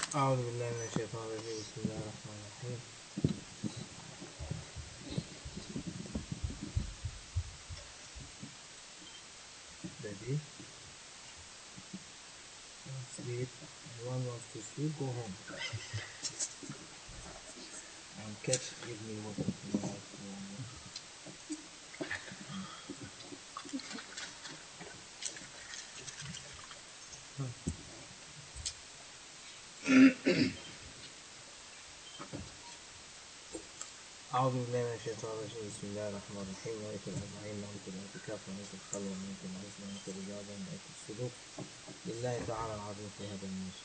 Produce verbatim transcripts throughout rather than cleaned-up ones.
أعوذ بالله من الشيطان الرجيم بسم الله الرحمن الرحيم Ready? Sleep. Anyone wants to sleep, go home. And catch, give me water. أعوذ بالله من الشيطان الرجيم بسم الله الرحمن الرحيم نويت الأربعين نويت الاعتكاف نويت الخلوة نويت العزلة نويت الرياضة نويت السلوك لله تعالى العظيم في هذا الموسم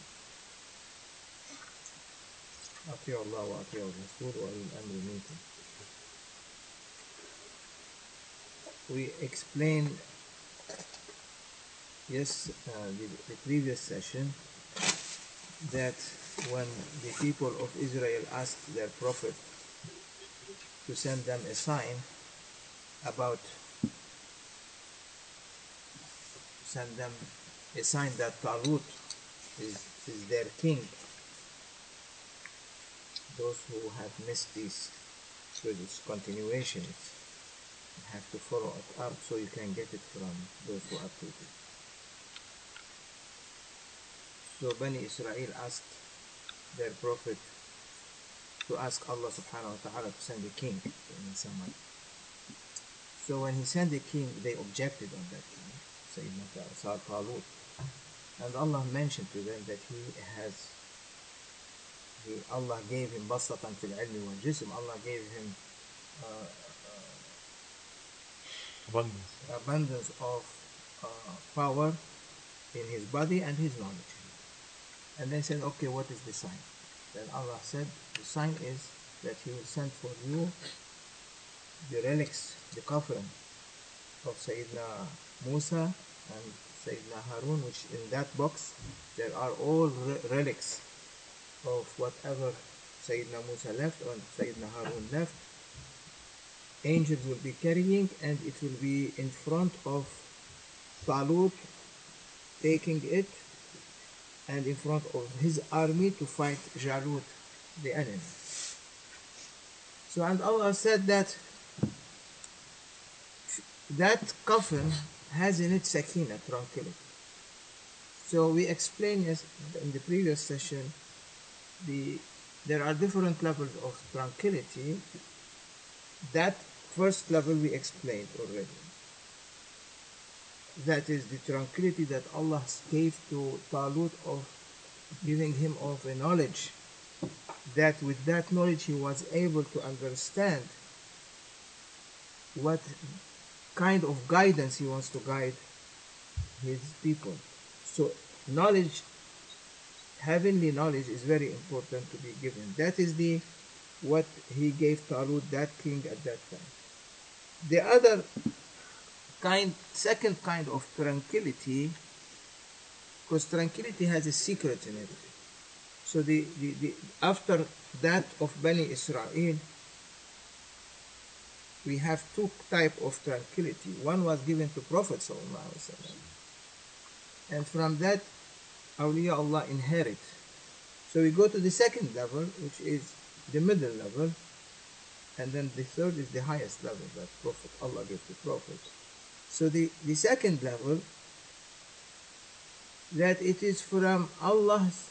أطيعوا الله وأطيعوا الرسول وأولي الأمر منكم. We explained yes uh, the, the previous session that when the people of Israel asked their prophet to send them a sign about send them a sign that Talut is, is their king. Those who have missed this, so this continuation, you have to follow it up so you can get it from those who updated it. So Bani Israel asked their prophet to ask Allah subhanahu wa ta'ala to send a king in someone. So when he sent the king, they objected on that king, Sayyidina Talut. And Allah mentioned to them that he has, he, Allah gave him basatan fil ilmi wal jism, Allah gave him uh, uh, abundance. abundance of uh, power in his body and his knowledge. And they said, okay, what is the sign? Then Allah said, the sign is that he will send for you the relics, the coffin of Sayyidina Musa and Sayyidina Harun, which in that box there are all re relics of whatever Sayyidina Musa left or Sayyidina Harun left. Angels will be carrying, and it will be in front of Talut, taking it, and in front of his army to fight Jalut, the enemy. So, and Allah said that that coffin has in it sakina, tranquility. So we explained yes, in the previous session, the there are different levels of tranquility. That first level we explained already. That is the tranquility that Allah gave to Talut of giving him of a knowledge, that with that knowledge he was able to understand what kind of guidance he wants to guide his people. So knowledge, heavenly knowledge, is very important to be given. That is the what he gave Talut, that king, at that time. The other kind, second kind of tranquility, because tranquility has a secret in it. So the, the, the after that of Bani Israel, we have two type of tranquility. One was given to Prophet Sallallahu Alaihi Wasallam, and from that, awliya Allah inherit. So we go to the second level, which is the middle level, and then the third is the highest level that Prophet Allah gives to Prophet. So the, the second level, that it is from Allah's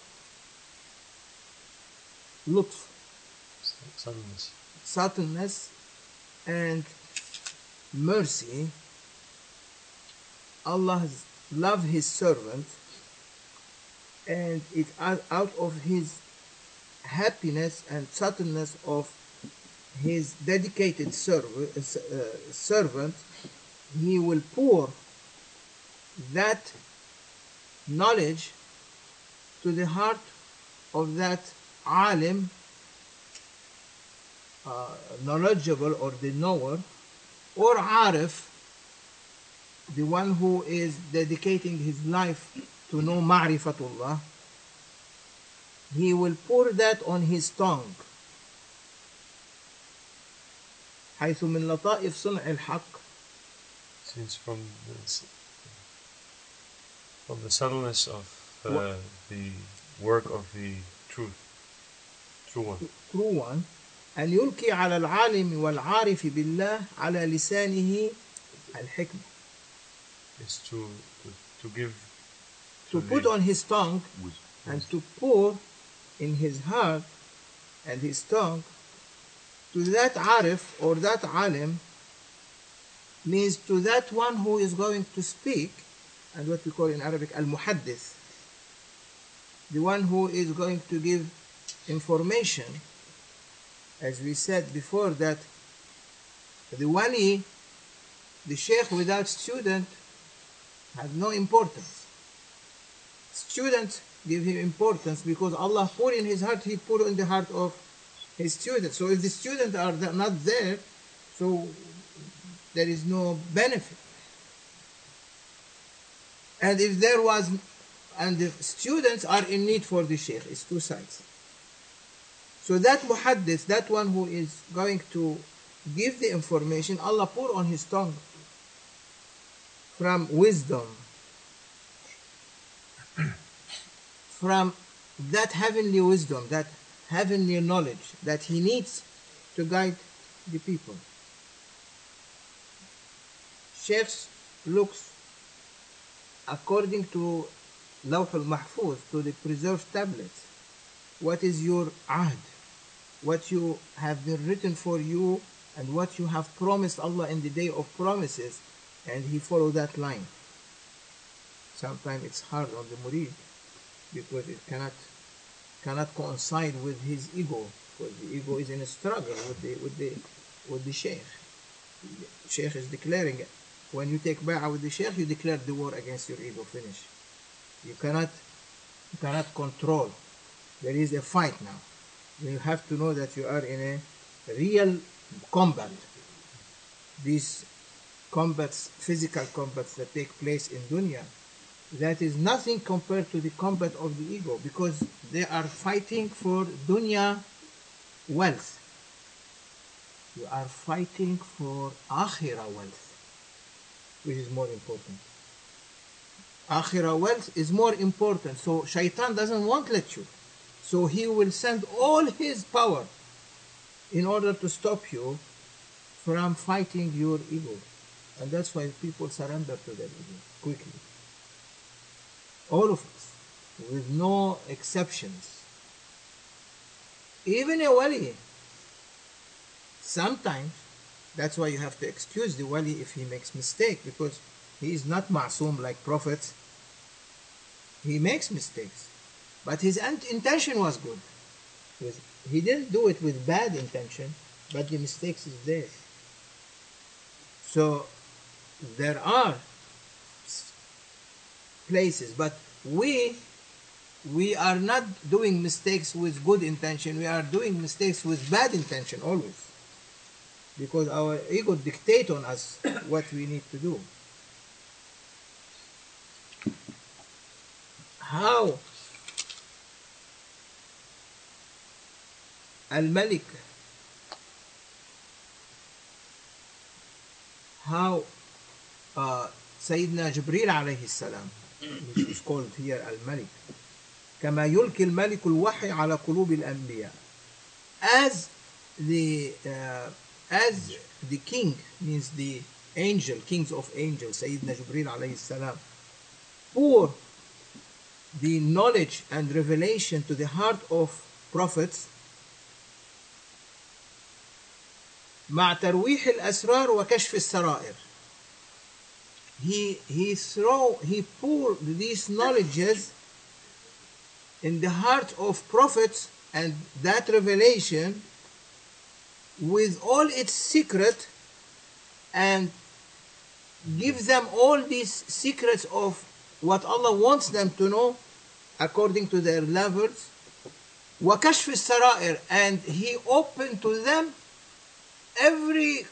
lutf, Subtleness. subtleness and mercy. Allah love his servant, and it out of his happiness and subtleness of his dedicated serv uh, servant, he will pour that knowledge to the heart of that alim, uh, knowledgeable, or the knower, or arif, the one who is dedicating his life to know ma'rifatullah. He will pour that on his tongue. حيث من لطائف صنع الحق, Since from the, from the subtleness of uh, the work of the truth, true one. true one. أن يلقي على العالم والعارف بالله على لسانه الحكمة. Is to, to, to give, To to put lead on his tongue Wisdom. and to pour in his heart and his tongue to that arif or that alim, means to that one who is going to speak, and what we call in Arabic al-muhaddith, the one who is going to give information. As we said before, that the wali, the sheikh without student, has no importance. Students give him importance because Allah put in his heart, he put in the heart of his students. So if the students are not there, so there is no benefit. And if there was, and the students are in need for the sheikh, it's two sides. So that muhaddith, that one who is going to give the information, Allah put on his tongue from wisdom, from that heavenly wisdom, that heavenly knowledge that he needs to guide the people. Sheikhs looks according to Lawh al-Mahfuz, to the preserved tablets. What is your ahd? What you have been written for you and what you have promised Allah in the day of promises, and he follow that line. Sometimes it's hard on the murid because it cannot cannot coincide with his ego, because the ego is in a struggle with the with the with the sheikh. The sheikh is declaring it. When you take bay'ah with the sheikh, you declare the war against your ego. Finish. You cannot you cannot control. There is a fight now. You have to know that you are in a real combat. These combats, physical combats that take place in dunya, that is nothing compared to the combat of the ego, because they are fighting for dunya wealth. You are fighting for akhirah wealth, which is more important. Akhirah wealth is more important. So shaitan doesn't want lecture. So he will send all his power in order to stop you from fighting your ego. And that's why people surrender to their ego quickly. All of us, with no exceptions. Even a wali, sometimes, that's why you have to excuse the wali if he makes mistake, because he is not ma'soom like prophets. He makes mistakes. But his intention was good. He didn't do it with bad intention, but the mistakes is there. So there are places, but we we are not doing mistakes with good intention. We are doing mistakes with bad intention always, because our ego dictates on us what we need to do. How Al-Malik, how uh, Sayyidina Jibreel alayhi salam, which is called here Al-Malik, كما يلقي الملك الوحي على قلوب الأنبياء, as the uh, as the king, means the angel, kings of angels, Sayyidina Jibreel alayhi salam, pour the knowledge and revelation to the heart of prophets, مع ترويح الأسرار وكشف السرائر. He he throw he poured these knowledges in the heart of prophets, and that revelation with all its secret, and give them all these secrets of what Allah wants them to know according to their levels. وكشف السرائر, and he opened to them every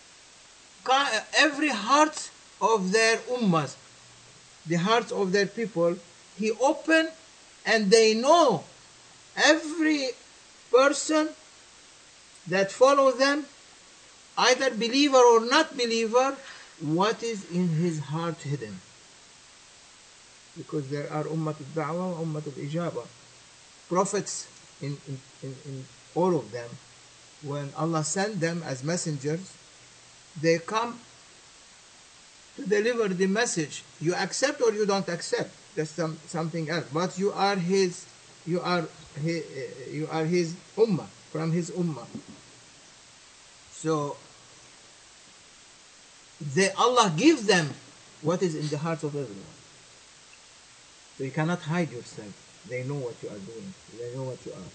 every heart of their ummahs, the hearts of their people. He opened, and they know, every person that follow them, either believer or not believer, what is in his heart hidden. Because there are ummat al-da'wah and ummat al-ijabah. prophets in, in, in, in all of them, when Allah sent them as messengers, they come to deliver the message. You accept or you don't accept. That's some, something else. But you are his, you are his, you are his ummah, from his ummah. So they, Allah gives them what is in the hearts of everyone. So you cannot hide yourself. They know what you are doing. They know what you are.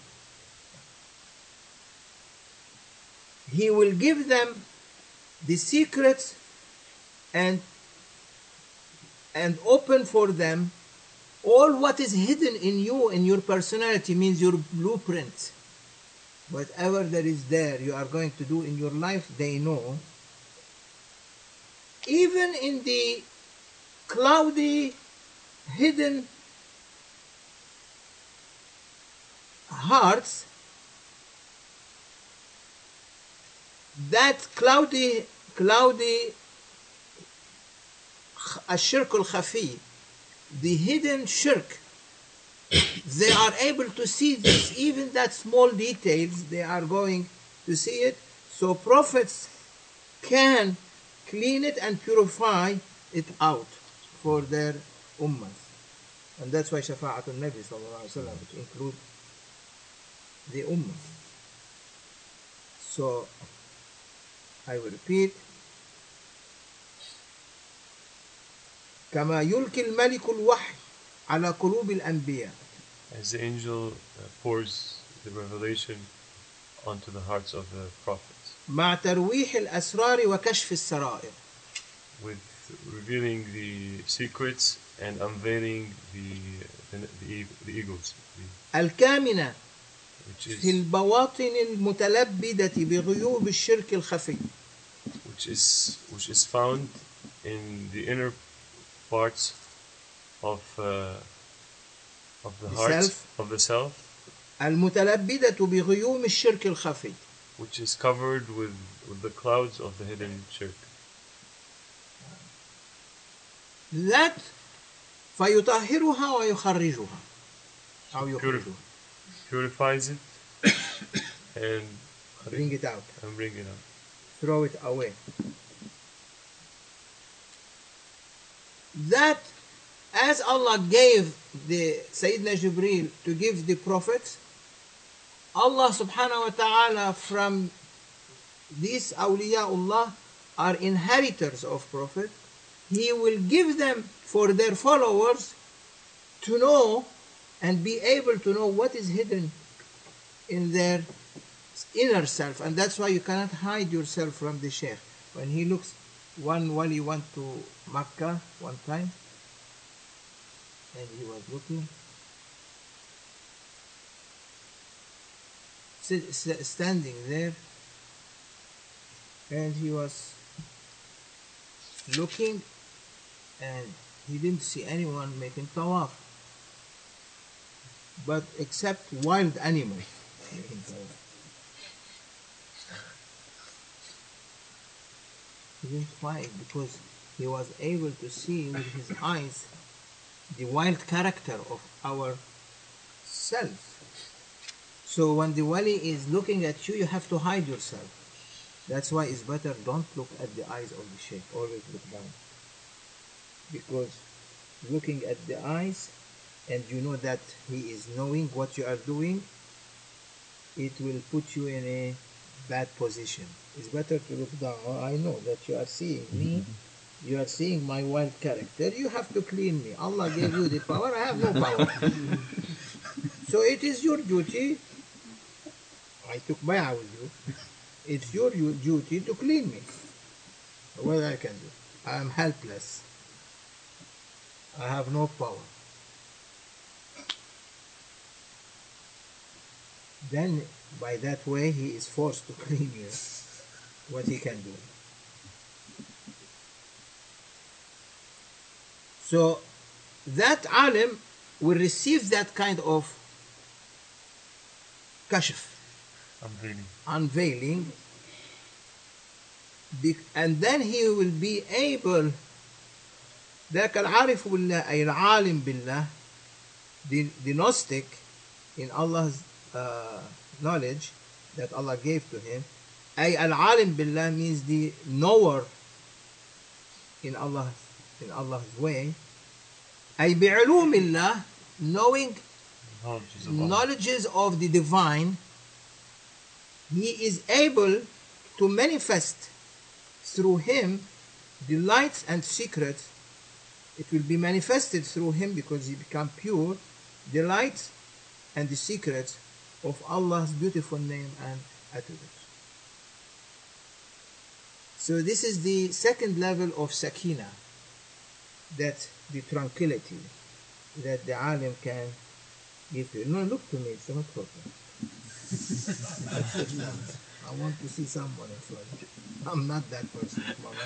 He will give them the secrets and and open for them all what is hidden in you, in your personality, means your blueprint. Whatever that is there you are going to do in your life, they know. Even in the cloudy, hidden hearts, that cloudy, cloudy الشرك الخفي, the hidden shirk, they are able to see this, even that small details, they are going to see it. So prophets can clean it and purify it out for their ummahs. And that's why Shafa'atul Nabi sallallahu alaihi wasallam, which include the ummah. So I will repeat. كما يلقي الملك الوحي على قلوب الأنبياء. As the angel uh, pours the revelation onto the hearts of the prophets. مع ترويح الأسرار وكشف السرائر. With revealing the secrets and unveiling the the, the, the eagles. The, الكامنة which is, في البواطن المتلبدة بغيوب الشرك الخفي. Which is which is found in the inner parts of uh, of the, the heart self. Of the self. المتلبدة بغيوم الشرك الخفي. Which is covered with, with the clouds of the hidden shirk. That فيطهرها ويخرجها أو يخرجها. Purifies it and bring it out. And bring it out. Throw it away. That as Allah gave the Sayyidina Jibreel to give the prophets, Allah subhanahu wa ta'ala from these awliyaullah are inheritors of prophet. He will give them for their followers to know and be able to know what is hidden in their inner self. And that's why you cannot hide yourself from the Shaykh. When he looks, one wali went to Makkah one time and he was looking, standing there, and he was looking and he didn't see anyone making tawaf, but except wild animals making tawaf. He didn't find, because he was able to see with his eyes the wild character of our self. So when the wali is looking at you, you have to hide yourself. That's why it's better don't look at the eyes of the Shaykh, always look down. Because looking at the eyes and you know that he is knowing what you are doing, it will put you in a bad position. It's better to look down. Oh, I know that you are seeing me, you are seeing my wild character, you have to clean me. Allah gave you the power, I have no power. So it is your duty. I took bay'ah with you. It's your duty to clean me. What I can do? I am helpless. I have no power. Then, by that way, he is forced to clean you. What he can do. So, that alim will receive that kind of kashf. Unveiling. Unveiling. And then he will be able, ذاك العارف بالله أي العالم بالله, the, the Gnostic, in Allah's uh, knowledge that Allah gave to him. أي العالم بالله means the knower in Allah in Allah's way. أي بعلوم الله, knowing Knowledges of Allah. knowledges of the divine. He is able to manifest through him the lights and secrets. It will be manifested through him because he become pure, the lights and the secrets of Allah's beautiful name and attributes. So this is the second level of sakina, that the tranquility that the alim can give you. No, look to me, it's not problem. I want to see someone in front. I'm not that person.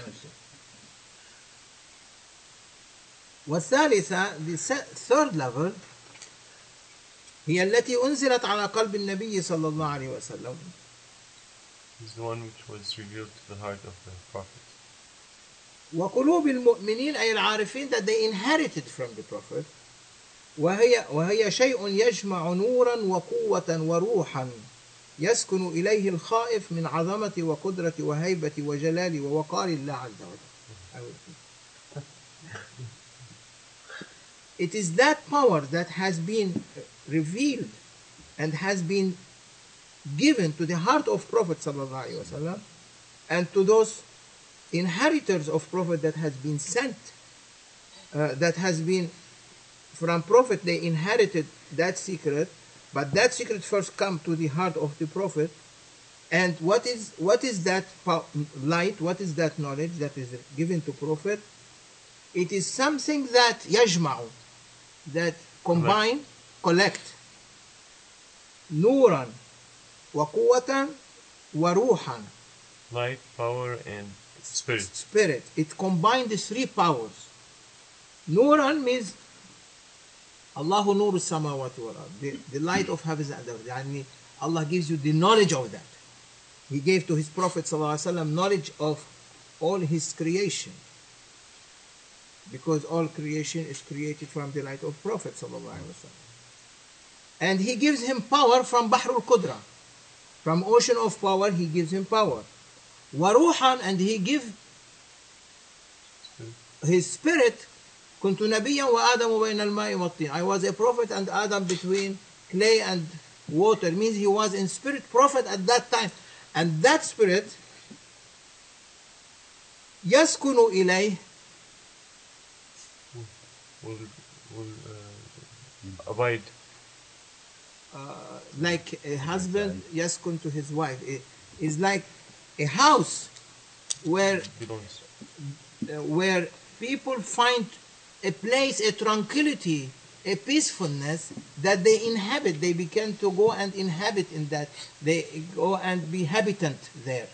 والثالثة, the third level, هي التي أنزلت على قلب النبي صلى الله عليه وسلم. Is the one which was revealed to the heart of the Prophet. وقلوب المؤمنين أي العارفين, that they inherited from the Prophet. وهي وهي شيء يجمع نورا وقوة وروحا يسكن إليه الخائف من عظمة وقدرة وهيبة وجلال ووقار الله عز وجل. It is that power that has been revealed and has been given to the heart of Prophet ﷺ and to those inheritors of Prophet that has been sent, uh, that has been from Prophet, they inherited that secret, but that secret first come to the heart of the Prophet. And what is what is that light? What is that knowledge that is given to Prophet? It is something that yajma'u, that combine, collect, nuran wa quwwatan wa ruhan, Light, power, and spirit. Spirit. It combines the three powers. Nuran means Allahu nuru samawati wal ard, the, the light of heavens and earth. Yani Allah gives you the knowledge of that. He gave to his Prophet ﷺ knowledge of all his creation, because all creation is created from the light of Prophet ﷺ. And he gives him power from Bahrul Qudra, from ocean of power. He gives him power. Waruhan, and he gives his spirit. كنت نبيا وآدم بين الماء والطين. I was a prophet and Adam between clay and water. Means he was in spirit prophet at that time. And that spirit يسكن إليه, will, will uh, abide. Uh, like a husband يسكن to his wife. It is like a house where Belongs. uh, where people find a place, a tranquility, a peacefulness that they inhabit. They begin to go and inhabit in that. They go and be habitant there.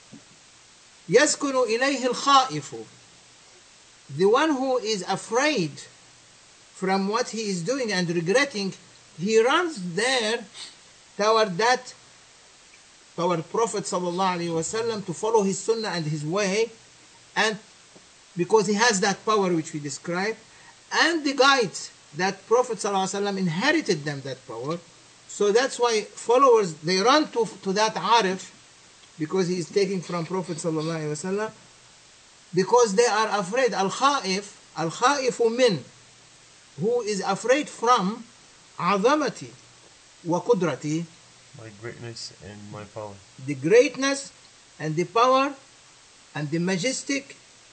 يسكن إليه الخائف, the one who is afraid from what he is doing and regretting, he runs there toward that, toward Prophet sallallahu alaihi wasallam, to follow his sunnah and his way, and because he has that power which we described, and the guides that Prophet ﷺ inherited them that power. So that's why followers, they run to, to that Arif, because he is taking from Prophet ﷺ, because they are afraid. Al-Khaif, Al-Khaifu min, who is afraid from Azamati wa Qudrati, My greatness and my power. the greatness and the power and the majestic,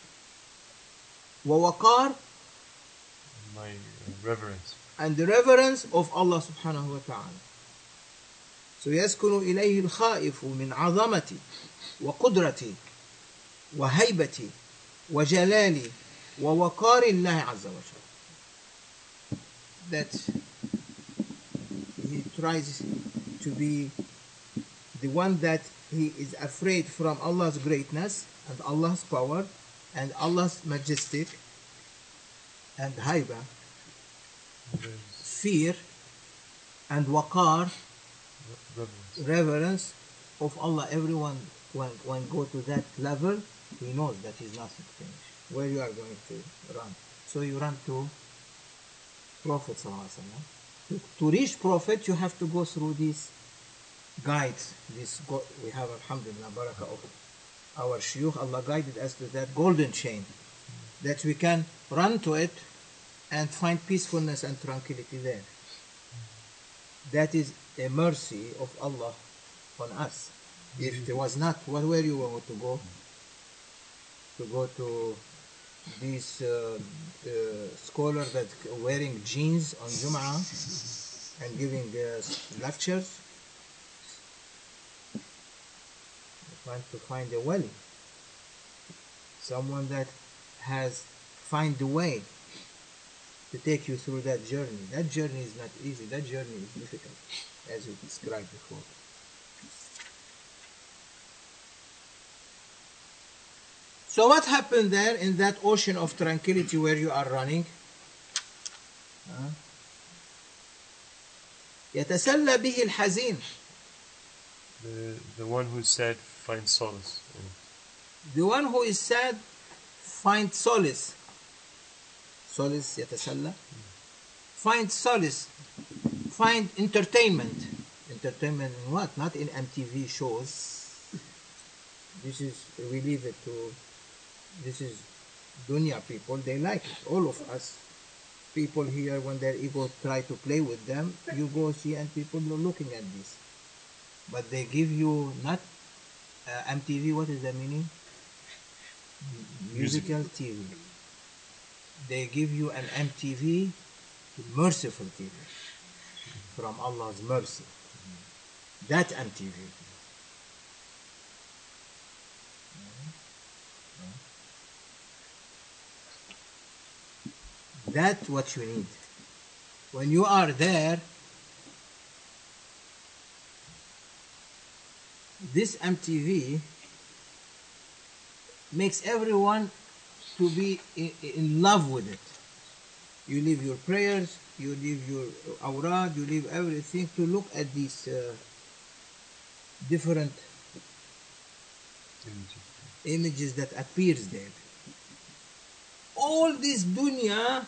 ووقار, My uh, reverence. and the reverence of Allah subhanahu wa ta'ala. So يسكن إليه الخائف من عظمتي وقدرتي وهيبتي وجلالي ووقار الله عز وجل. That he tries to be the one that he is afraid from Allah's greatness and Allah's power and Allah's majestic and haiba, fear, and waqar, Reverence. reverence of Allah. Everyone, when, when go to that level, he knows that he's nothing finished. Where you are going to run. So you run to Prophet sallallahu alaihi wasallam, To, to reach Prophet, you have to go through these guides. This go, we have, alhamdulillah, barakah of our shuyukh. Allah guided us to that golden chain, that we can run to it and find peacefulness and tranquility there. That is a mercy of Allah on us. If there was not, what were you going to go? To go to these uh, uh, scholars that wearing jeans on Jum'ah and giving uh, lectures? Trying to find a wali, someone that has find the way to take you through that journey. That journey is not easy. That journey is difficult, as we described before. So what happened there in that ocean of tranquility where you are running? يتسلى به الحزين. The, the one who is sad finds solace. The one who is sad finds solace. Solace يتسلى. Find solace. Find entertainment. Entertainment in what? Not in M T V shows. This is, we leave it to, this is dunya people. They like it. All of us. People here, when their ego try to play with them, you go see and people are looking at this. But they give you not uh, M T V, what is the meaning? Musical T V. They give you an M T V, merciful T V, from Allah's mercy. That M T V. That's what you need. When you are there, this M T V makes everyone to be in, in love with it. You leave your prayers, you leave your awrad, you leave everything to look at these uh, different images that appears there. All this dunya,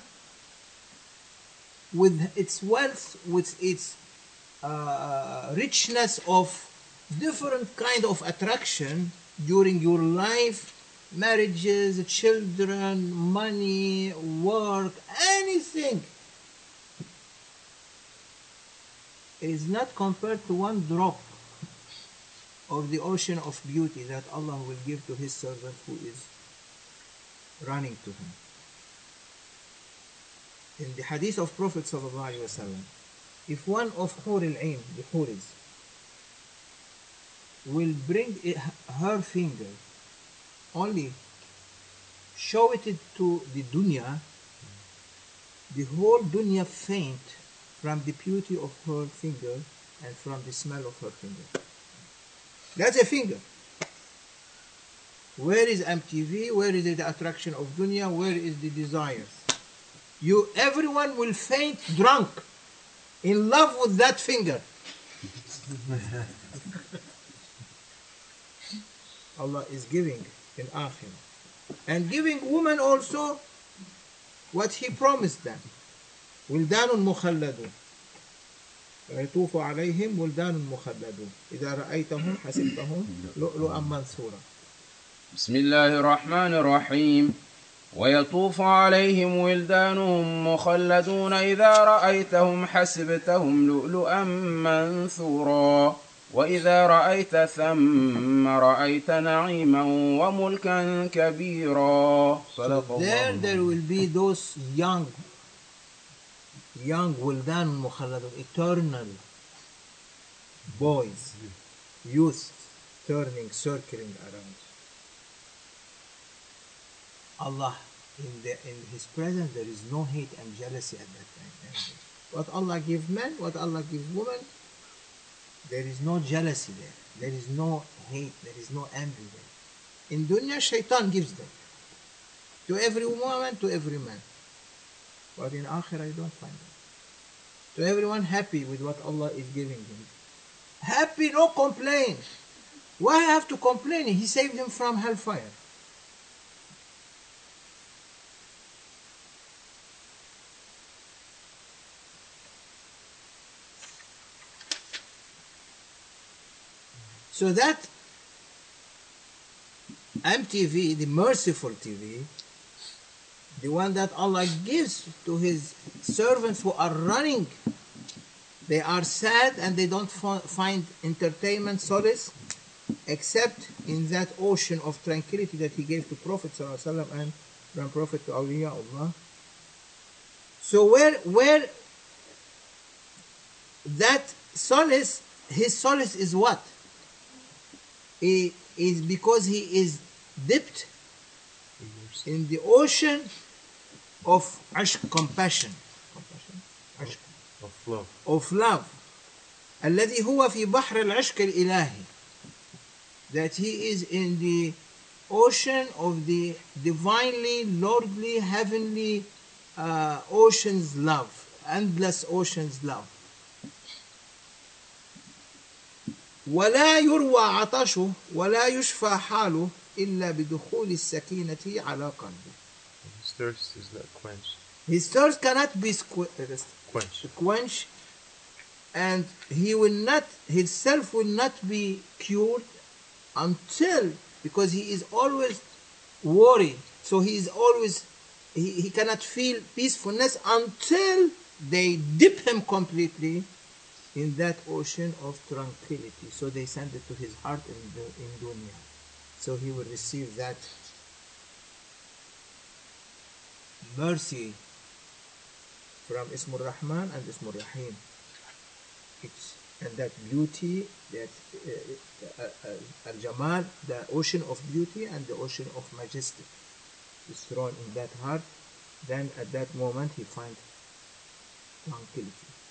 with its wealth, with its uh, richness of different kind of attraction during your life, marriages, children, money, work, anything, is not compared to one drop of the ocean of beauty that Allah will give to His servant who is running to Him. In the hadith of Prophet ﷺ, if one of Hur al-Ain, the Huris, will bring it, her finger, only show it to the dunya, the whole dunya faint from the beauty of her finger and from the smell of her finger. That's a finger. Where is M T V? Where is the attraction of dunya? Where is the desires? You, everyone will faint drunk, in love with that finger. Allah is giving in akhirah, and giving women also what He promised them. ولدان مخلدون يطوف عليهم ولدان مخلدون إذا رأيتهم حسبتهم لؤلؤا منثورا. بسم الله الرحمن الرحيم. ويطوف عليهم ولدان مخلدون إذا رأيتهم حسبتهم لؤلؤا منثورا وإذا رأيت ثم رأيت نعيما وملكا كبيرا. So there there will be those young young ولدان مخلدون, eternal boys, youth, turning, circling around. Allah, in, the, in His presence, there is no hate and jealousy at that time. What Allah gives men, what Allah gives women, there is no jealousy there. There is no hate, there is no envy there. In dunya, shaitan gives them. To every woman, to every man. But in akhirah, you don't find them. To everyone happy with what Allah is giving him. Happy, no complaint. Why have to complain? He saved him from hellfire. So that M T V, the merciful T V, the one that Allah gives to His servants who are running, they are sad and they don't find entertainment, solace, except in that ocean of tranquility that He gave to Prophet ﷺ and from Prophet to Awliya Allah. So where, where that solace, his solace is what? It is because he is dipped in the ocean of ashq, compassion, compassion, ashq, of love, of love. الذي هو في بحر العشق الإلهي, that he is in the ocean of the divinely, lordly, heavenly uh, ocean's love, endless ocean's love. ولا يروى عطشه ولا يشفى حاله إلا بدخول السكينة على قلبه. His thirst is not quenched. His thirst cannot be quenched. quenched, and he will not, himself will not be cured until, because he is always worried, so he is always, he, he cannot feel peacefulness until they dip him completely in that ocean of tranquility. So they send it to his heart in, the, in dunya. So he will receive that mercy from Ismur Rahman and Ismur Rahim. It's, and that beauty, that uh, uh, uh, Al-Jamal, the ocean of beauty and the ocean of majesty is thrown in that heart. Then at that moment he finds tranquility.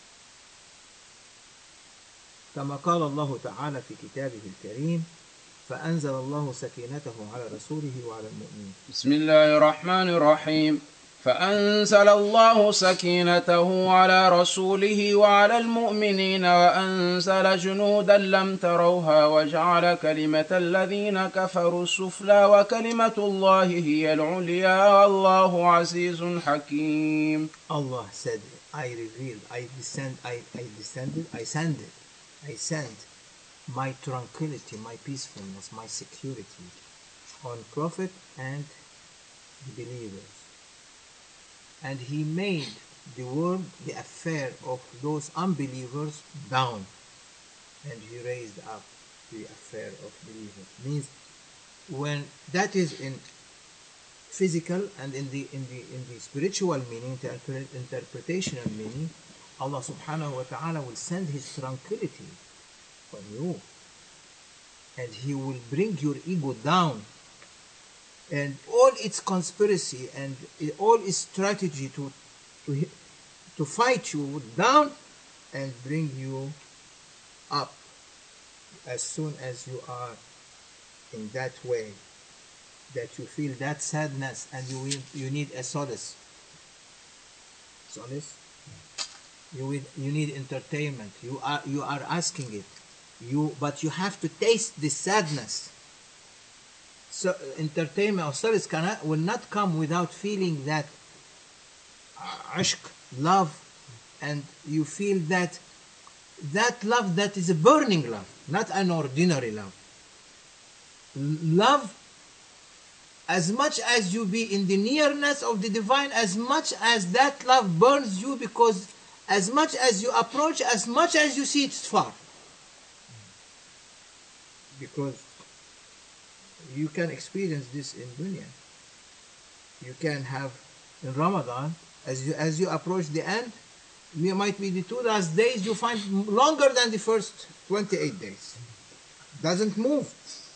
كما قال الله تعالى في كتابه الكريم فأنزل الله سكينته على رسوله وعلى المؤمنين. بسم الله الرحمن الرحيم. فأنزل الله سكينته على رسوله وعلى المؤمنين وأنزل جنودا لم تروها وجعل كلمة الذين كفروا السفلى وكلمة الله هي العليا والله عزيز حكيم. Allah said, I revealed, I descend, I, I descended, I sended, I sent my tranquility, my peacefulness, my security on Prophet and the believers. And he made the world, the affair of those unbelievers down, and he raised up the affair of believers. Means when that is in physical and in the in the in the spiritual meaning, the interpretational meaning, Allah subhanahu wa ta'ala will send his tranquility on you, and he will bring your ego down, and all its conspiracy and all its strategy to to, to fight you down and bring you up as soon as you are in that way, that you feel that sadness and you will, you need a solace. Solace? You will, you need entertainment. You are you are asking it. You but you have to taste the sadness. So entertainment or solace cannot, will not come without feeling that ashq, love, and you feel that that love that is a burning love, not an ordinary love. Love, as much as you be in the nearness of the divine, as much as that love burns you, because as much as you approach, as much as you see it's far. Because you can experience this in dunya. You can have in Ramadan, as you as you approach the end, it might be the two last days you find longer than the first twenty-eight days. Doesn't move.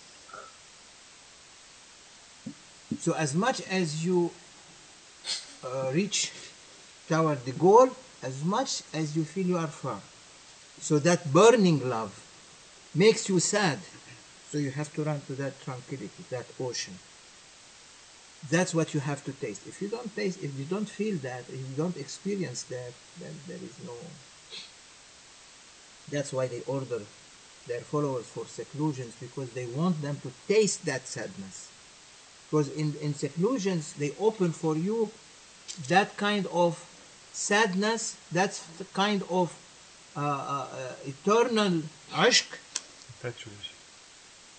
So as much as you uh, reach toward the goal, as much as you feel you are far. So that burning love makes you sad. So you have to run to that tranquility, that ocean. That's what you have to taste. If you don't taste, if you don't feel that, if you don't experience that, then there is no... That's why they order their followers for seclusions, because they want them to taste that sadness. Because in, in seclusions, they open for you that kind of sadness, that kind of uh, uh, eternal ashq, Infatuation.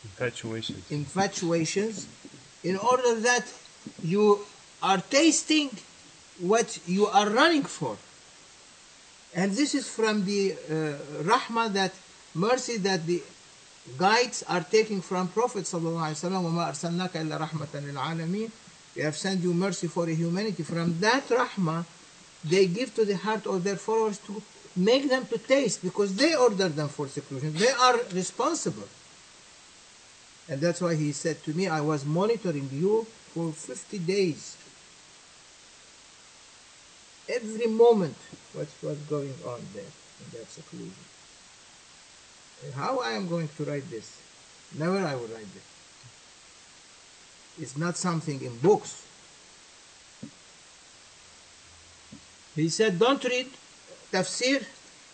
Infatuations. infatuations, in order that you are tasting what you are running for. And this is from the uh, rahmah, that mercy that the guides are taking from Prophet sallallahu alaihi wasallam. وَمَا أَرْسَلْنَاكَ إِلَّا رَحْمَةً لِلْعَالَمِينَ. We have sent you mercy for humanity. From that rahmah, they give to the heart of their followers to make them to taste, because they order them for seclusion. They are responsible. And that's why he said to me, I was monitoring you for fifty days. Every moment, what was going on there in that seclusion. And how I am going to write this? Never I will write this. It's not something in books. He said, don't read tafsir.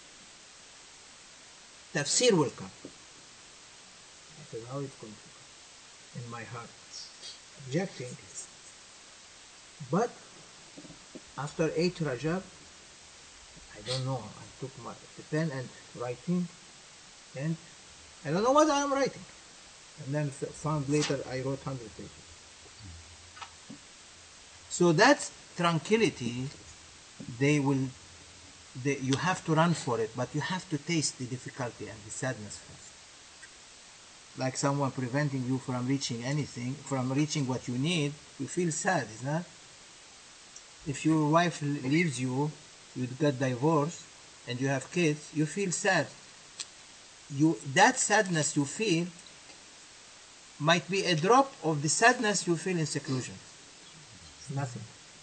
Tafsir will come. I said, how it's going to come? In my heart. Objecting. But after eight Rajab, I don't know, I took my the pen and writing, and I don't know what I am writing. And then found later I wrote one hundred pages. So that tranquility, they will, they, you have to run for it, but you have to taste the difficulty and the sadness first. Like someone preventing you from reaching anything, from reaching what you need, you feel sad, isn't it? If your wife leaves you, you get divorced, and you have kids, you feel sad. You, that sadness you feel might be a drop of the sadness you feel in seclusion. It's nothing.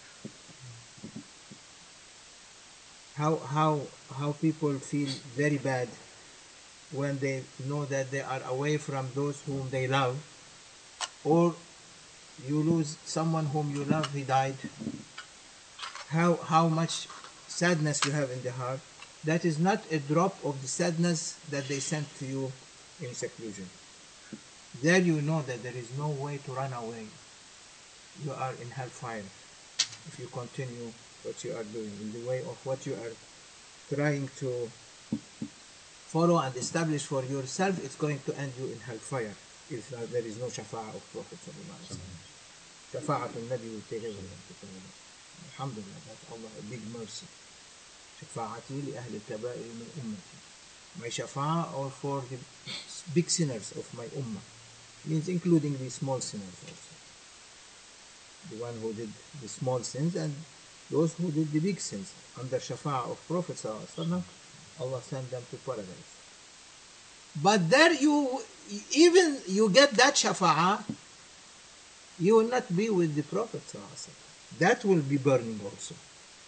How, how, how people feel very bad when they know that they are away from those whom they love, or you lose someone whom you love, he died. How, how much sadness you have in the heart. That is not a drop of the sadness that they sent to you in seclusion. There you know that there is no way to run away. You are in hellfire if you continue what you are doing, in the way of what you are trying to follow and establish for yourself. It's going to end you in hellfire if there is no shafa'ah of Prophet sallallahu alaihi wasallam. Shafa'at al-Nabi will take everything. Alhamdulillah, that's Allah, a big mercy. Shafa'ati li ahli al-kaba'ir min ummati. My shafa'ah or for the big sinners of my ummah. Means including the small sinners also. The one who did the small sins and those who did the big sins. Under shafa'ah of Prophet sallallahu alaihi wasallam, Allah sent them to paradise. But there you, even you get that shafa'ah, you will not be with the Prophet sallallahu alaihi wasallam. That will be burning also.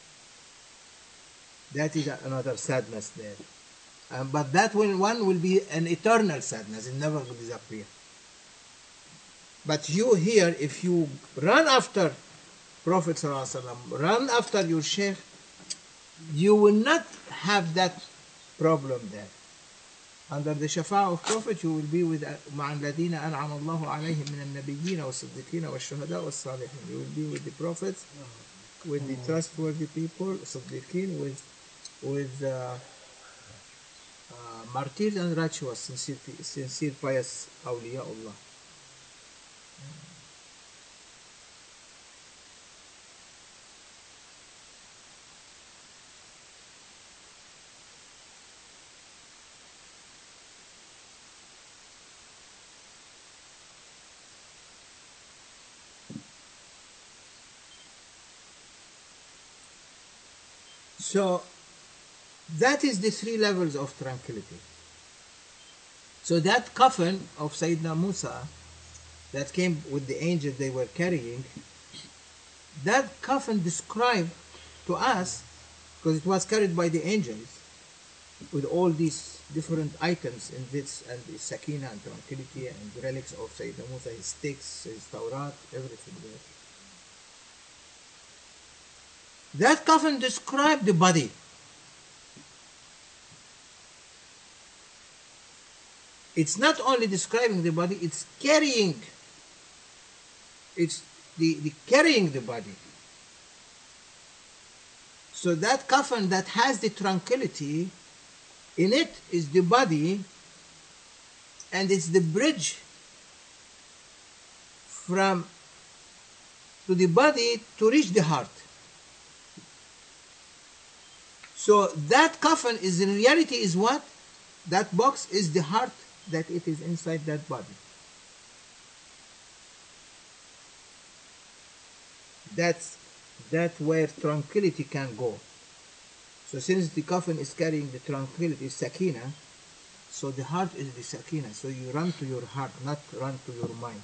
That is another sadness there. Um, but that will, one will be an eternal sadness. It never will disappear. But you here, if you run after Prophet ﷺ, run after your Shaykh, you will not have that problem there. Under the Shafa'ah of Prophet, you will be with مع الذين أنعم الله عليهم من النبيين والصديقين والشهداء والصالحين. You will be with the prophets, with the trustworthy people, صديقين, with with uh, uh, martyrs and righteous, sincere, sincere pious awliya Allah. So that is the three levels of tranquility. So that coffin of Sayyidina Musa that came with the angel they were carrying, that coffin described to us, because it was carried by the angels with all these different items in this, and the sakina and tranquility and relics of Sayyidina Musa, his sticks, his Tawrat, everything there. That coffin described the body. It's not only describing the body, it's carrying. It's the, the carrying the body. So that coffin that has the tranquility, in it is the body, and it's the bridge from to the body to reach the heart. So that coffin is in reality is what? That box is the heart that it is inside that body. That's that where tranquility can go. So since the coffin is carrying the tranquility, sakina, so the heart is the sakina. So you run to your heart, not run to your mind.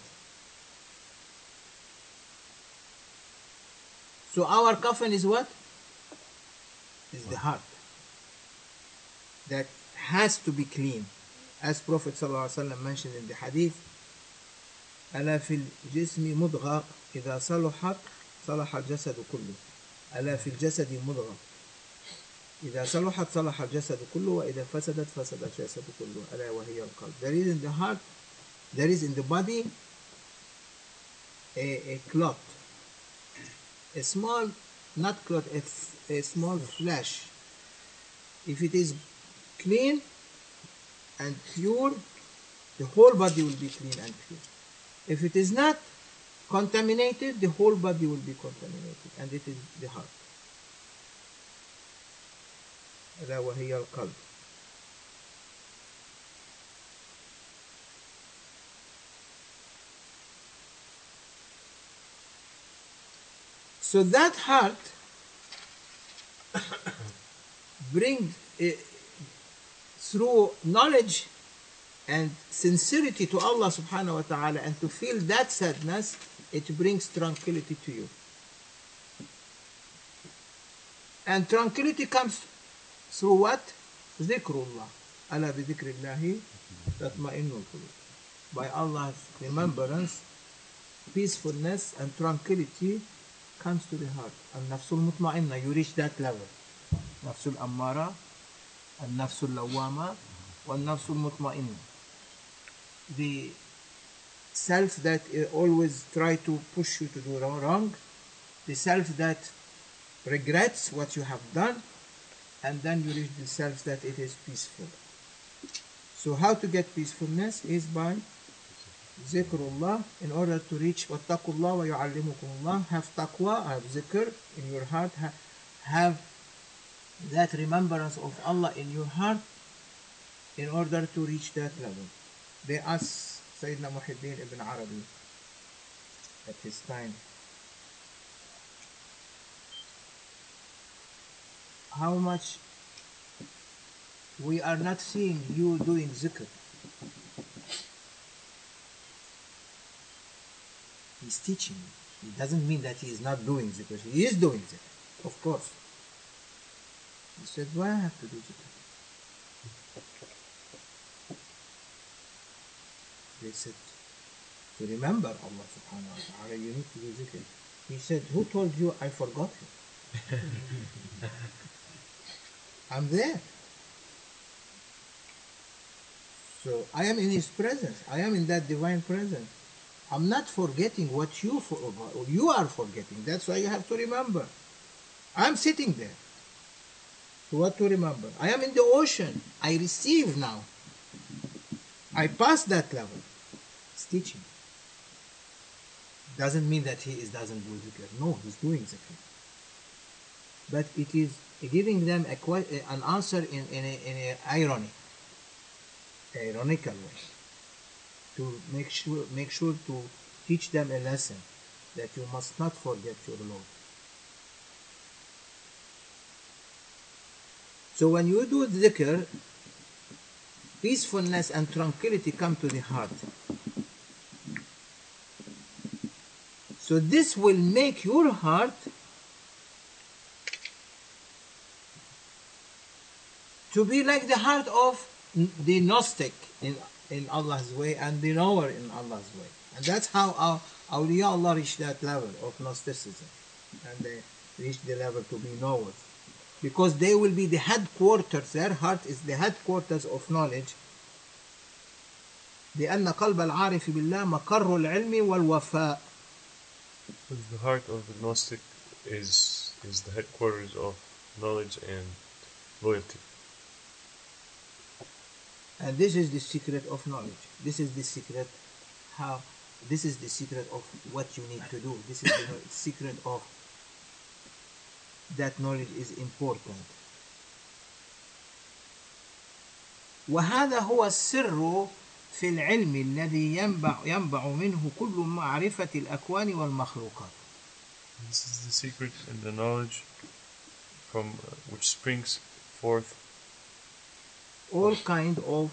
So our coffin is what? Is the heart. That has to be clean. As Prophet ﷺ mentioned in the hadith, ألا في الجسم مضغة إذا صلحت صلح الجسد كله. ألا في الجسد مضغة إذا صلحت صلح الجسد كله وإذا فسدت فسد الجسد كله ألا وهي القلب. There is in the heart, there is in the body a, a clot, a small, not clot, a, a small flesh. If it is clean and pure, the whole body will be clean and pure. If it is not contaminated, the whole body will be contaminated, and it is the heart. ألا وهي القلب. So that heart brings uh, through knowledge and sincerity to Allah subhanahu wa ta'ala, and to feel that sadness, it brings tranquility to you. And tranquility comes through what? Dhikrullah. Ala bi dhikrillahi tatma'innul qulub. By Allah's remembrance, peacefulness and tranquility comes to the heart. And nafsul mutma'inna, you reach that level. Nafsul ammara, and nafsul lawama, and nafsul mutma'inna. The self that always try to push you to do wrong, the self that regrets what you have done, and then you reach the self that it is peaceful. So how to get peacefulness is by zikrullah, in order to reach wattaqullah wa yu'allimukumullah. Have taqwa, have zikr in your heart, have, have that remembrance of Allah in your heart in order to reach that level. They asked Sayyidina Muhyiddin ibn Arabi at his time, how much we are not seeing you doing zikr. He's teaching. It doesn't mean that he is not doing zikr. He is doing zikr, of course. He said, why I have to do zikr? They said, to remember Allah subhanahu wa ta'ala, you need to do zikr. He said, who told you I forgot him? I'm there. So I am in his presence. I am in that divine presence. I'm not forgetting what you for, you are forgetting. That's why you have to remember. I'm sitting there. So what to remember? I am in the ocean. I receive now. I passed that level. It's teaching. Doesn't mean that he is, doesn't do zikr. No, he's doing zikr. But it is giving them a, an answer in, in, a, in a irony, ironical way, to make sure, make sure to teach them a lesson that you must not forget your Lord. So when you do dhikr, peacefulness and tranquility come to the heart. So this will make your heart to be like the heart of the Gnostic in, in Allah's way, and the knower in Allah's way. And that's how our awliya Allah reach that level of Gnosticism. And they reach the level to be knowers. Because they will be the headquarters, their heart is the headquarters of knowledge. لأن قلب العارف بالله مقر العلم والوفاء. Because the heart of the Gnostic is is the headquarters of knowledge and loyalty. And this is the secret of knowledge. This is the secret how this is the secret of what you need to do. This is the secret of that knowledge is important. وهذا هو السر في العلم الذي ينبع ينبع منه كل معرفة الأكوان والمخلوقات. This is the secret and the knowledge from uh, which springs forth all kind of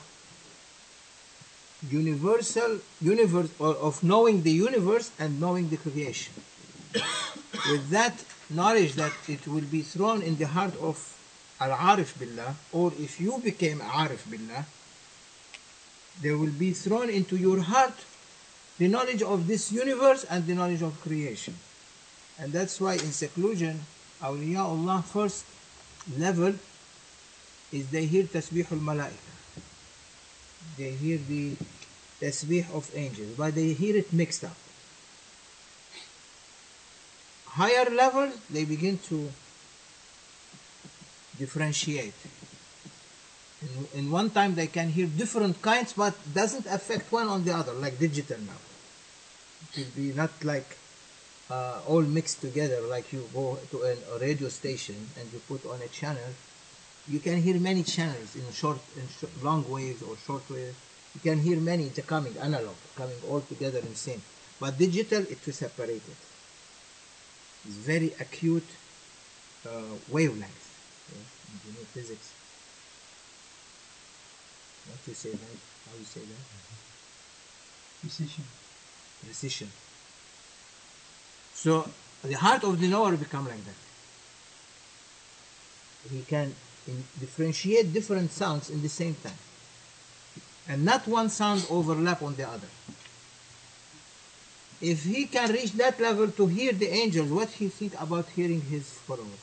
universal universe, or of knowing the universe and knowing the creation. With that knowledge, that it will be thrown in the heart of al-arif billah, or if you became arif billah, there will be thrown into your heart the knowledge of this universe and the knowledge of creation. And that's why in seclusion, awliyaullah first level is they hear tasbih al-malaika. They hear the tasbih of angels, but they hear it mixed up. Higher levels, they begin to differentiate. In, in one time they can hear different kinds, but doesn't affect one on the other, like digital now. It will be not like uh, all mixed together, like you go to an, a radio station and you put on a channel. You can hear many channels in short, in sh long waves or short waves. You can hear many coming, analog, coming all together in sync. But digital, it is separated. It's very acute uh, wavelength. Yeah? You know physics. What you say that? How you say that? Precision. Precision. So the heart of the knower become like that. He can in differentiate different sounds in the same time, and not one sound overlap on the other. If he can reach that level to hear the angels, what he think about hearing his followers?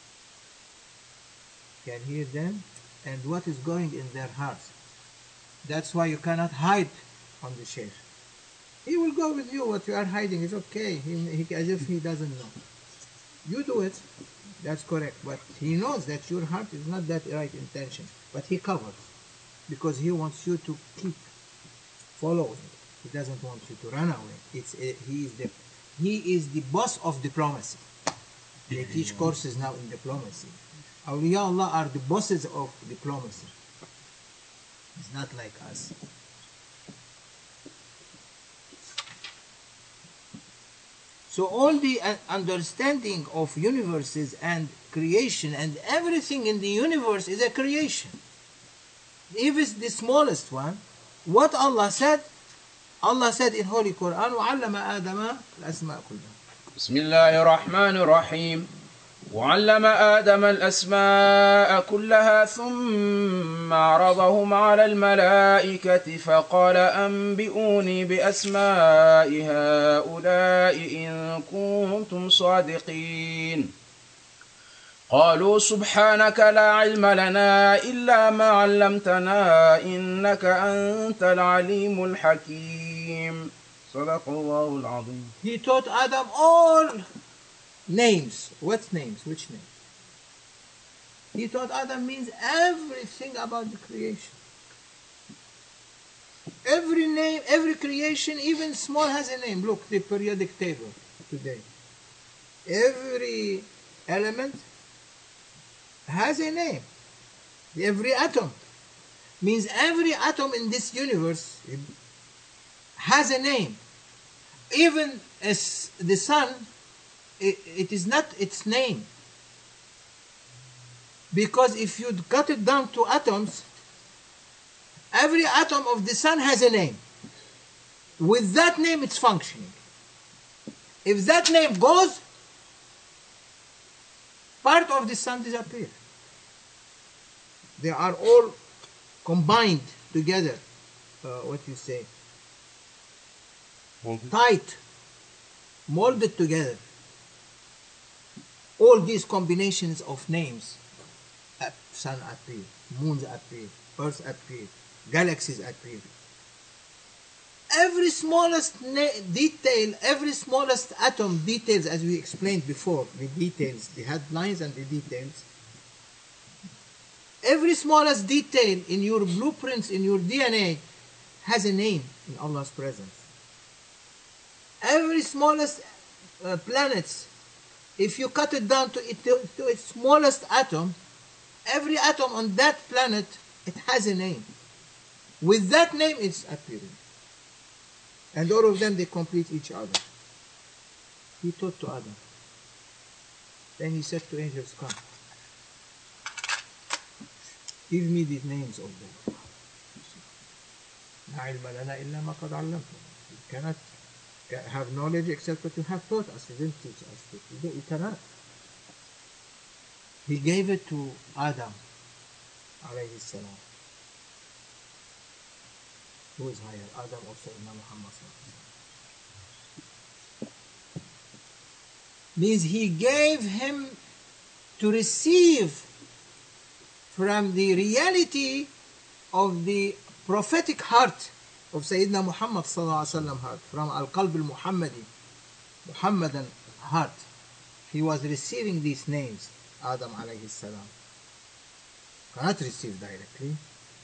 Can hear them and what is going in their hearts. That's why you cannot hide on the sheikh. He will go with you. What you are hiding is okay. He, he, as if he doesn't know. You do it. That's correct. But he knows that your heart is not that right intention. But he covers. Because he wants you to keep following. He doesn't want you to run away. It's a, he is the he is the boss of diplomacy. They teach courses now in diplomacy. Awliyaullah are the bosses of diplomacy. It's not like us. So all the understanding of universes and creation and everything in the universe is a creation. Even the smallest one, what Allah said, Allah said in Holy Quran, وَعَلَّمَ آدَمَ الْأَسْمَاءَ كُلَّهَا. بسم الله الرحمن الرحيم. وعلم آدم الأسماء كلها ثم عرضهم على الملائكة فقال أنبئوني بأسماء هؤلاء إن كنتم صادقين. قالوا سبحانك لا علم لنا إلا ما علمتنا إنك أنت العليم الحكيم. صدق الله العظيم. He taught Adam all names. What names? Which names? He taught Adam means everything about the creation. Every name, every creation, even small, has a name. Look, the periodic table today. Every element has a name. Every atom means every atom in this universe has a name. Even as the sun, it, it is not its name. Because if you cut it down to atoms, every atom of the sun has a name. With that name, it's functioning. If that name goes, part of the sun disappears. They are all combined together. Uh, what you say? Molded. Tight, molded together. All these combinations of names, sun appear, moons appear, earth appear, galaxies appear. Every smallest detail, every smallest atom details, as we explained before, the details, the headlines and the details. Every smallest detail in your blueprints, in your D N A, has a name in Allah's presence. Every smallest uh, planets, if you cut it down to, it, to, to its smallest atom, every atom on that planet, it has a name. With that name, it's appearing. And all of them, they complete each other. He taught to Adam. Then he said to angels, come. Give me these names of them. لا علم لنا إلا ما قد علمتنا. You cannot have knowledge except what you have taught us. You didn't teach us. You cannot. He gave it to Adam, alayhi salam. Who is higher, Adam or Sayyidina Muhammad? Means he gave him to receive from the reality of the prophetic heart of Sayyidina Muhammad sallallahu alaihi wasallam heart, from Al-Qalb al-Muhammadi, Muhammadan heart. He was receiving these names, Adam alayhi salam. Cannot receive directly.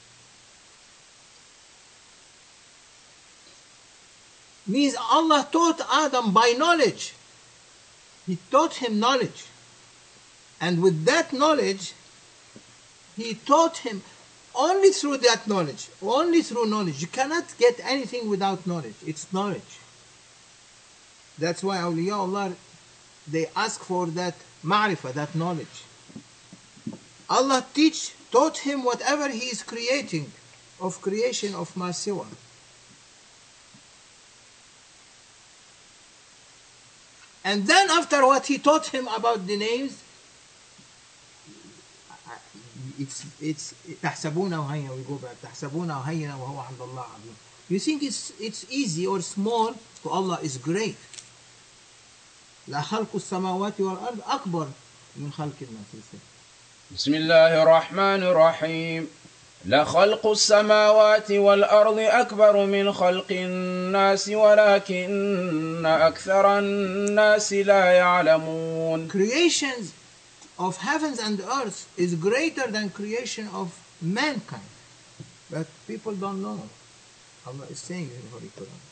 Means Allah taught Adam by knowledge. He taught him knowledge. And with that knowledge, he taught him only through that knowledge. Only through knowledge. You cannot get anything without knowledge. It's knowledge. That's why awliyaullah, they ask for that ma'rifah, that knowledge. Allah teach, taught him whatever he is creating, of creation of ma siwa. And then after what he taught him about the names, it's it's تحسبونه هينا, we go back. تحسبونه هينا وهو عند الله عظيم. You think it's it's easy or small, to Allah is great. لا خلق السماوات والأرض أكبر من خلق الناس. بسم الله الرحمن الرحيم. لخلق السماوات والأرض أكبر من خلق الناس ولكن أكثر الناس لا يعلمون. Creations of heavens and earth is greater than creation of mankind, but people don't know. Allah is saying in the Holy Quran.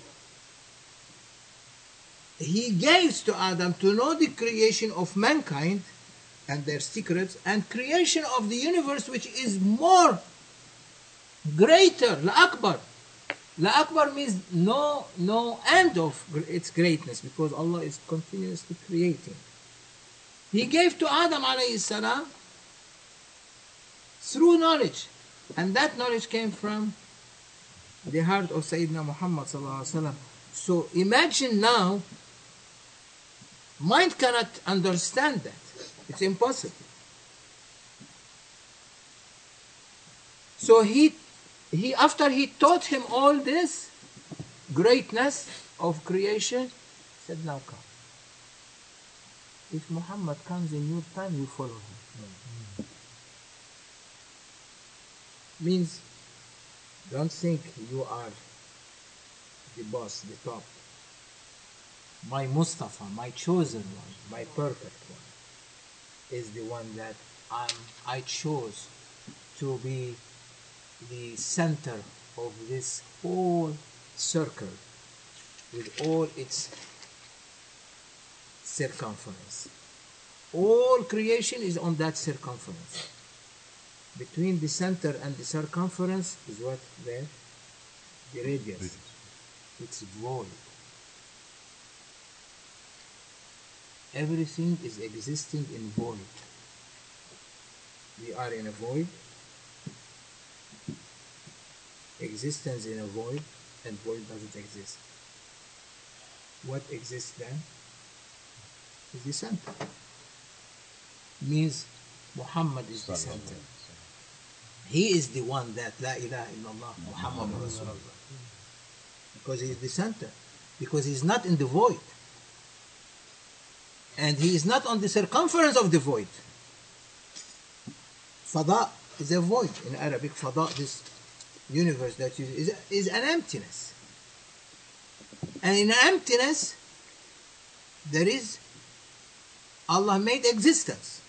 He gave to Adam to know the creation of mankind and their secrets, and creation of the universe, which is more greater. La Akbar. La Akbar means no, no end of its greatness, because Allah is continuously creating. He gave to Adam alayhi salam through knowledge, and that knowledge came from the heart of Sayyidina Muhammad sallallahu alaihi wasallam. So imagine now, mind cannot understand that. It's impossible. So he, he, after he taught him all this greatness of creation, said, now come. If Muhammad comes in your time, you follow him. Mm-hmm. Means, don't think you are the boss, the top. My Mustafa, my chosen one, my perfect one, is the one that I'm, I chose to be the center of this whole circle with all its circumference. All creation is on that circumference. Between the center and the circumference is what there? The radius. It's void. Everything is existing in void. We are in a void. Existence in a void, and void doesn't exist. What exists then is the center. Means Muhammad is the center. He is the one that La ilaha illallah Muhammad Rasulullah. Because he is the center. Because he is not in the void. And he is not on the circumference of the void. Fada is a void in Arabic. Fada, this universe that is, is, is an emptiness. And in emptiness, there is, Allah made existence.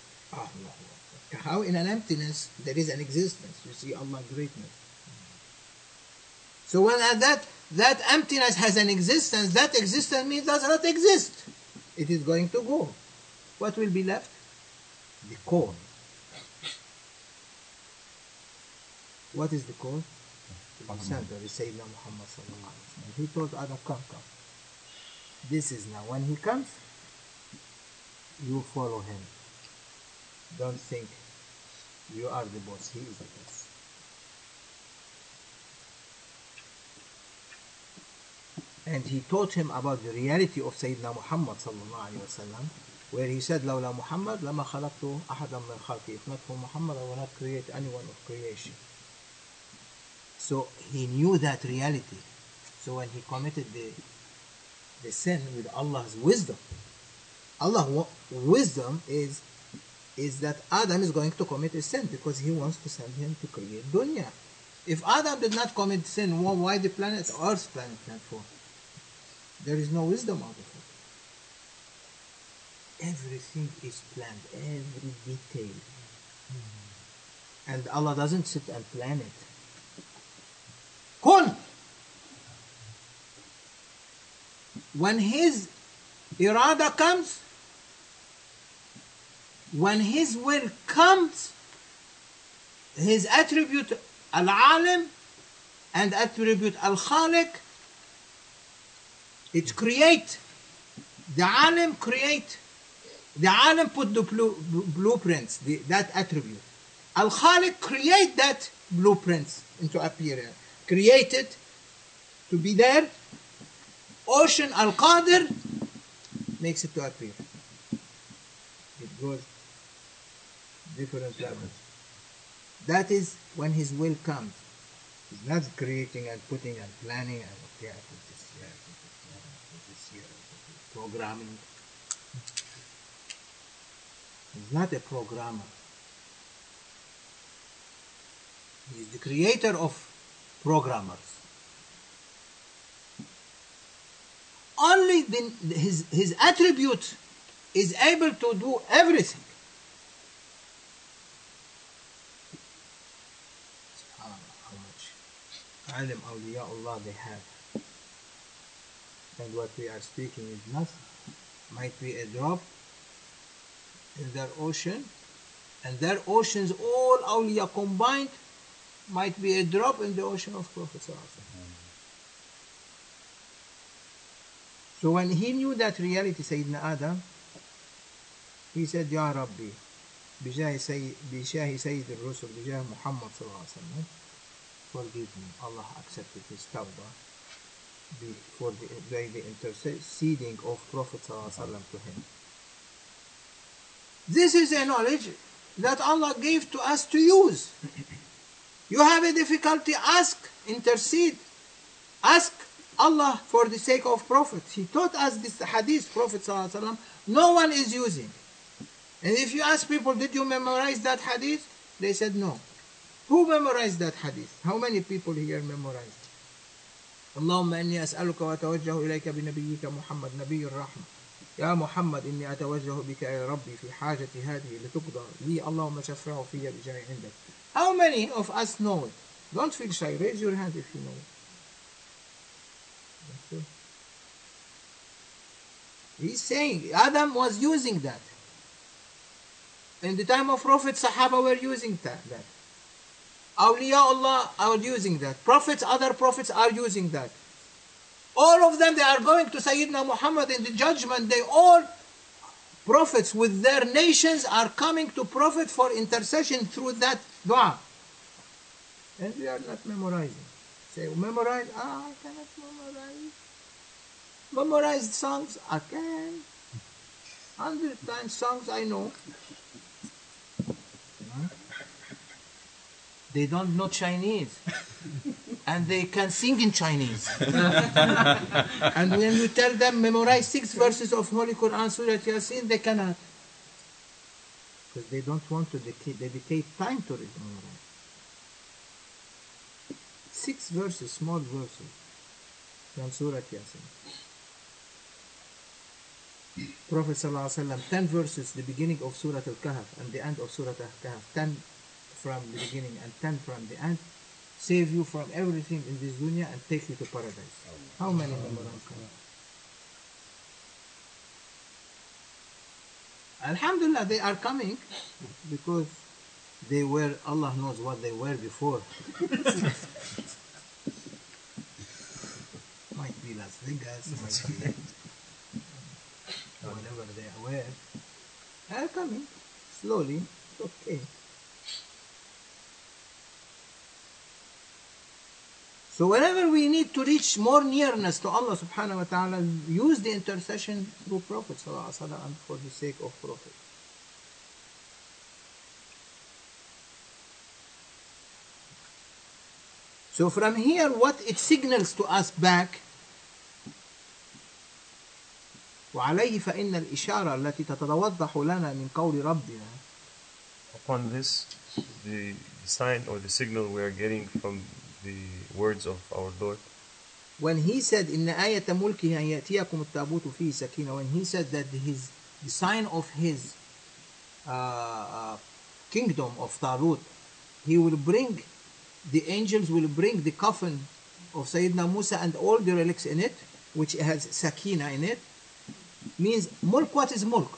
How in an emptiness there is an existence? You see Allah greatness. So when that, that emptiness has an existence, that existence means does not exist. It is going to go. What will be left? The core. What is the core? The center, the Sayyidina Muhammad sallallahu alaihi wasallam. He told Adam, come, come. This is now. When he comes, you follow him. Don't think you are the boss. He is the boss. And he taught him about the reality of Sayyidina Muhammad sallallahu alaihi wasallam, where he said, "Lawla Muhammad, lama khalaqtu ahadan min khalqi." If not for Muhammad, I will not create anyone of creation. So he knew that reality. So when he committed the the sin with Allah's wisdom, Allah's wisdom is is that Adam is going to commit a sin because he wants to send him to create dunya. If Adam did not commit sin, why the planet Earth planet not fall? There is no wisdom out of it. Everything is planned, every detail. And Allah doesn't sit and plan it. Kun! When His irada comes, when His will comes, His attribute al-alim and attribute al-khaliq, it create. The alim create. The alim put the blue, blueprints, the, that attribute. Al-khaliq create that blueprints into appearance. Create it to be there. Ocean al-qadir makes it to appear. It goes different levels. That is when His will comes. He's not creating and putting and planning and okay, I put this here, I put this here, I put this here, I put this programming. He's not a programmer. He is the creator of programmers. Only the, his, his attribute is able to do everything. How much alim awliyaullah they have. And what we are speaking is nothing. Might be a drop in their ocean, and their oceans, all awliya combined, might be a drop in the ocean of Prophet ﷺ. So when he knew that reality, Sayyidina Adam, he said, Ya Rabbi, bijahi Sayyid al-Rusul, bijahi Muhammad sallallahu alaihi wasallam, forgive me. Allah accepted his tawbah for the, by the interceding of Prophet sallallahu alaihi wasallam to him. This is a knowledge that Allah gave to us to use. You have a difficulty, ask, intercede, ask Allah for the sake of Prophet. He taught us this hadith, Prophet ﷺ, no one is using. And if you ask people, did you memorize that hadith? They said no. Who memorized that hadith? How many people here memorized? اللهم إني أسألك وأتوجه إليك بنبيك محمد نبي الرحمة يا محمد إني أتوجه بك إلى ربي في حاجتي هذه لتقضى لي اللهم شفعه في بجاه عندك. How many of us know it? Don't feel shy. Raise your hand if you know it. He's saying Adam was using that. In the time of Prophet, Sahaba were using that. that. Awliya Allah are using that. Prophets, other prophets are using that. All of them, they are going to Sayyidina Muhammad in the judgment. They all, prophets with their nations, are coming to Prophet for intercession through that dua. And we are not memorizing. Say, memorize? Ah, I cannot memorize. Memorize songs? I can. Hundred times songs I know. Huh? They don't know Chinese. And they can sing in Chinese. And when you tell them memorize six verses of Holy Quran, Surah Yasin, they cannot. Because they don't want to dedicate time to it. Six verses, small verses from Surah Yasin. Prophet ﷺ, ten verses, the beginning of Surah Al-Kahf and the end of Surah Al-Kahf, ten from the beginning and ten from the end. save you from everything in this dunya and take you to paradise. How many people are coming? Alhamdulillah, they are coming because they were, Allah knows what they were before. Might be Las Vegas, might be whatever they were. They are coming slowly. Okay. So whenever we need to reach more nearness to Allah subhanahu wa ta'ala, use the intercession through Prophet sallallahu alaihi wasallam for the sake of Prophet. So from here, what it signals to us back, وعليه فإن الإشارة التي تتوضح لنا من قول ربنا. Upon this, the sign or the signal we are getting from the words of our Lord. When he said إن آية ملكه أن يأتيكم التابوت فيه سكينة, when he said that his the sign of his uh, uh, kingdom of Talut, he will bring, the angels will bring the coffin of Sayyidina Musa and all the relics in it, which has sakina in it, means mulk. What is mulk?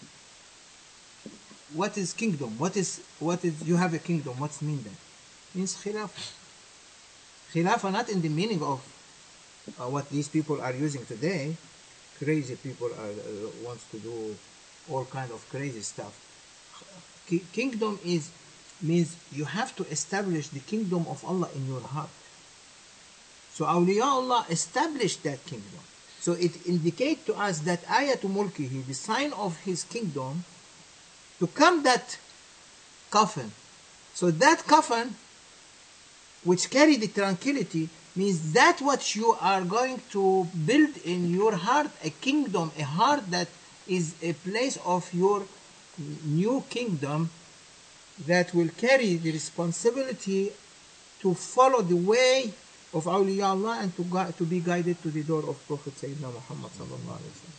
What is kingdom? What is what is you have a kingdom? What's mean that? Means khilafah. Khilafah not in the meaning of uh, what these people are using today. Crazy people are uh, wants to do all kind of crazy stuff. Ki- kingdom is means you have to establish the kingdom of Allah in your heart. So awliyaullah established that kingdom. So it indicates to us that ayatu mulkihi, the sign of his kingdom, to come that coffin. So that coffin, which carry the tranquility, means that what you are going to build in your heart, a kingdom, a heart that is a place of your new kingdom, that will carry the responsibility to follow the way of awliyaullah and to, gu- to be guided to the door of Prophet Sayyidina Muhammad sallallahu alaihi wasallam.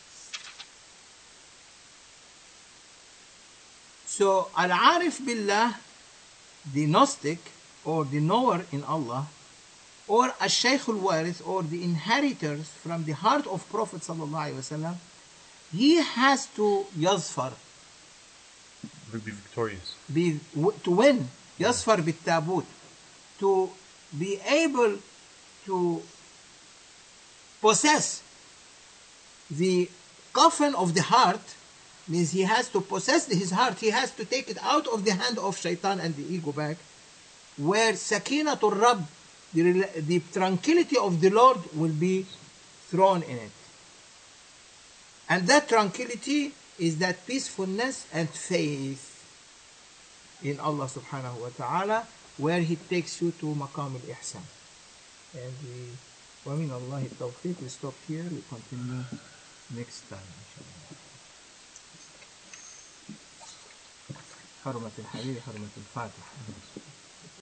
So al-arif billah, the Gnostic or the knower in Allah, or al-shaykh al-warith, or the inheritors from the heart of Prophet sallallahu alaihi wasallam, he has to yazfar, Will be victorious. be, w- to win, yazfar bit tabut, to be able to possess the coffin of the heart, means he has to possess his heart, he has to take it out of the hand of shaitan and the ego back, where sakinatul Rabb, the, rela- the tranquility of the Lord will be thrown in it. And that tranquility is that peacefulness and faith in Allah subhanahu wa ta'ala, where he takes you to maqam al-ihsan. And we, wa min Allahi tawfiq, we stop here, we continue next time, inshallah. حرمة الحبيب حرمة الفاتحة.